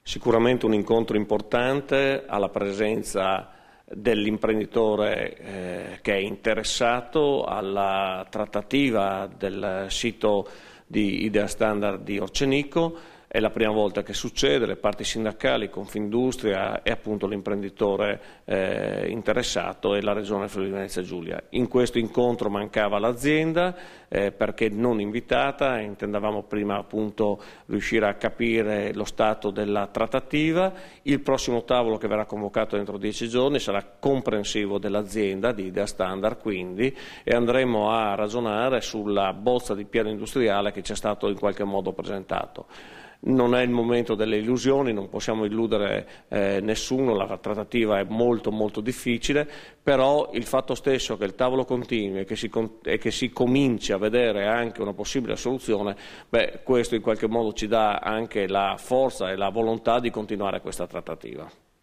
Sicuramente un incontro importante alla presenza dell'imprenditore che è interessato alla trattativa del sito di Idea Standard di Orcenico. È la prima volta che succede, le parti sindacali, Confindustria e appunto l'imprenditore interessato e la Regione Friuli Venezia Giulia. In questo incontro mancava l'azienda perché non invitata, intendavamo prima appunto riuscire a capire lo stato della trattativa. Il prossimo tavolo che verrà convocato entro 10 giorni sarà comprensivo dell'azienda di Idea Standard quindi e andremo a ragionare sulla bozza di piano industriale che ci è stato in qualche modo presentato. Non è il momento delle illusioni, non possiamo illudere nessuno, la trattativa è molto molto difficile, però il fatto stesso che il tavolo continui e che si cominci a vedere anche una possibile soluzione, questo in qualche modo ci dà anche la forza e la volontà di continuare questa trattativa.